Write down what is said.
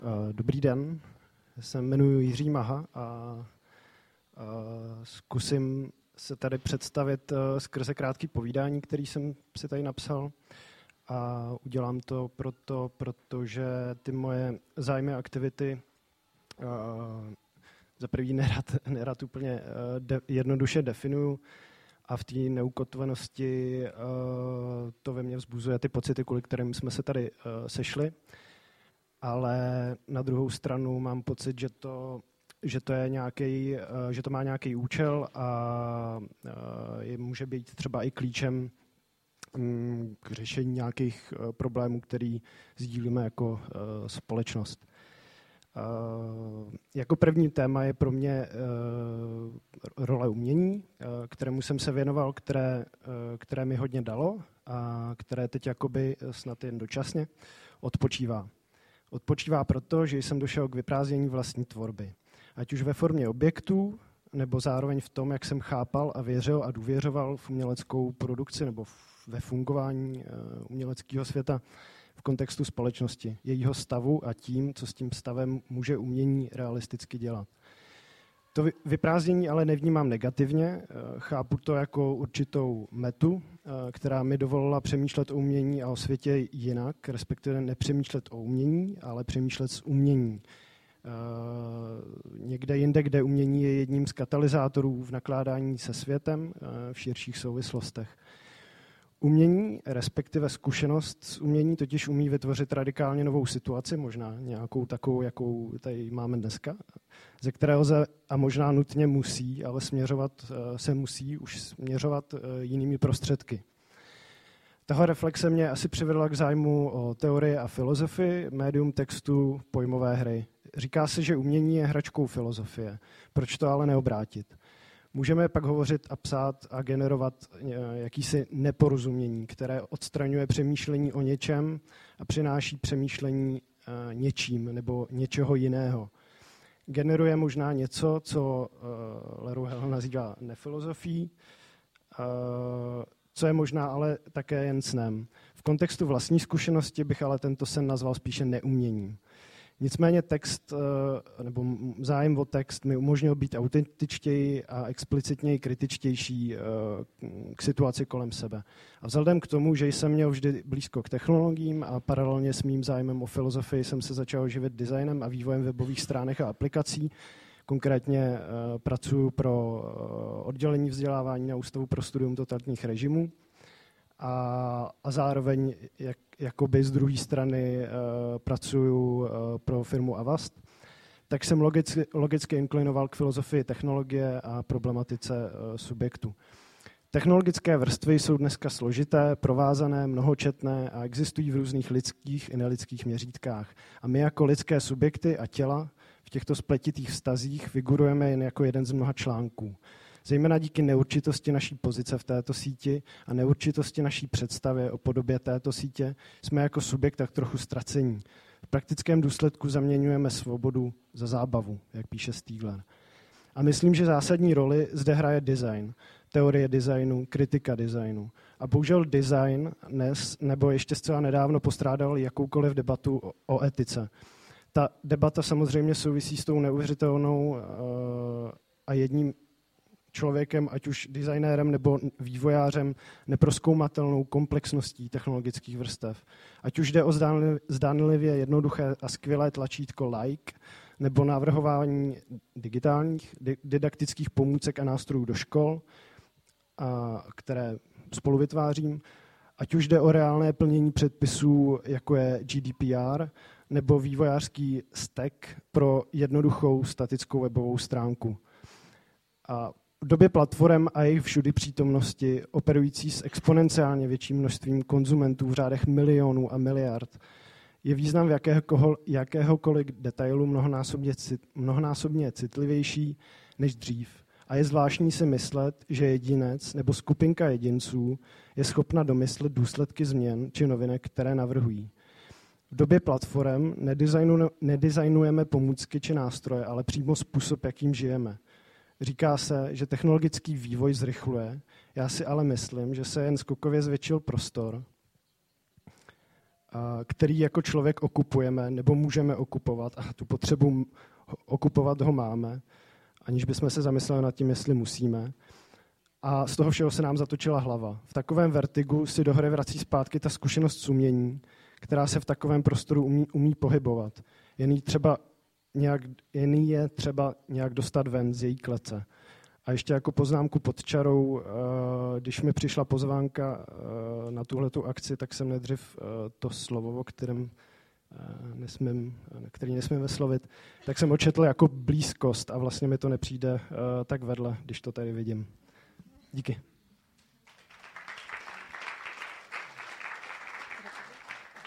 Dobrý den, já se jmenuji Jiří Maha a zkusím se tady představit skrze krátký povídání, který jsem si tady napsal. A udělám to protože ty moje zájmy a aktivity za první nerad úplně jednoduše definuju a v té neukotvenosti to ve mně vzbuzuje ty pocity, kvůli kterým jsme se tady sešli. Ale na druhou stranu mám pocit, že to má nějaký účel a může být třeba i klíčem k řešení nějakých problémů, který sdílíme jako společnost. Jako první téma je pro mě role umění, kterému jsem se věnoval, které mi hodně dalo a které teď jakoby snad jen dočasně odpočívá. Odpočívá proto, že jsem došel k vyprázdnění vlastní tvorby. Ať už ve formě objektů, nebo zároveň v tom, jak jsem chápal a věřil a důvěřoval v uměleckou produkci nebo ve fungování uměleckého světa v kontextu společnosti, jejího stavu a tím, co s tím stavem může umění realisticky dělat. To vyprázdnění ale nevnímám negativně, chápu to jako určitou metu, která mi dovolila přemýšlet o umění a o světě jinak, respektive nepřemýšlet o umění, ale přemýšlet z umění. Někde jinde, kde umění je jedním z katalyzátorů v nakládání se světem v širších souvislostech. Umění, respektive zkušenost z umění totiž umí vytvořit radikálně novou situaci, možná nějakou takovou, jakou tady máme dneska, ze které lze a možná nutně musí, ale směřovat jinými prostředky. Tahle reflexe mě asi přivedla k zájmu o teorie a filozofii, médium textu, pojmové hry. Říká se, že umění je hračkou filozofie. Proč to ale neobrátit? Můžeme pak hovořit a psát a generovat jakýsi neporozumění, které odstraňuje přemýšlení o něčem a přináší přemýšlení něčím nebo něčeho jiného. Generuje možná něco, co Leroy Hell nazývá nefilozofií, co je možná ale také jen snem. V kontextu vlastní zkušenosti bych ale tento sen nazval spíše neuměním. Nicméně text nebo zájem o text mi umožnil být autentičtěji a explicitněji kritičtější k situaci kolem sebe. A vzhledem k tomu, že jsem měl vždy blízko k technologiím a paralelně s mým zájmem o filozofii jsem se začal živit designem a vývojem webových stránek a aplikací. Konkrétně pracuji pro oddělení vzdělávání na Ústavu pro studium totalitních režimů a zároveň jakoby z druhé strany pracuji pro firmu Avast, tak jsem logicky inklinoval k filozofii technologie a problematice subjektu. Technologické vrstvy jsou dneska složité, provázané, mnohočetné a existují v různých lidských i nelidských měřítkách. A my jako lidské subjekty a těla v těchto spletitých vztazích figurujeme jen jako jeden z mnoha článků. Zejména díky neurčitosti naší pozice v této síti a neurčitosti naší představy o podobě této sítě jsme jako subjekt tak trochu ztracení. V praktickém důsledku zaměňujeme svobodu za zábavu, jak píše Stigler. A myslím, že zásadní roli zde hraje design, teorie designu, kritika designu. A bohužel design dnes nebo ještě zcela nedávno postrádal jakoukoliv debatu o etice. Ta debata samozřejmě souvisí s tou neuvěřitelnou a jedním člověkem, ať už designérem nebo vývojářem, neprozkoumatelnou komplexností technologických vrstev. Ať už jde o zdánlivě jednoduché a skvělé tlačítko like, nebo navrhování digitálních didaktických pomůcek a nástrojů do škol, které spolu vytvářím, ať už jde o reálné plnění předpisů, jako je GDPR, nebo vývojářský stack pro jednoduchou statickou webovou stránku. A v době platform a jejich všudy přítomnosti, operující s exponenciálně větším množstvím konzumentů v řádech milionů a miliard, je význam jakéhokoliv detailu mnohonásobně citlivější než dřív. A je zvláštní si myslet, že jedinec nebo skupinka jedinců je schopna domyslet důsledky změn či novinek, které navrhují. V době platform nedesignujeme pomůcky či nástroje, ale přímo způsob, jakým žijeme. Říká se, že technologický vývoj zrychluje, já si ale myslím, že se jen skokově zvětšil prostor který jako člověk okupujeme nebo můžeme okupovat a tu potřebu okupovat ho máme, aniž bychom se zamysleli nad tím, jestli musíme. A z toho všeho se nám zatočila hlava. V takovém vertigu si do hry vrací zpátky ta zkušenost s umění, která se v takovém prostoru umí pohybovat. Jen je třeba nějak dostat ven z její klece. A ještě jako poznámku pod čarou, když mi přišla pozvánka na tuhletu akci, tak jsem nejdřív to slovo, o kterém který nesmím vyslovit, tak jsem očetl jako blízkost a vlastně mi to nepřijde tak vedle, když to tady vidím. Díky.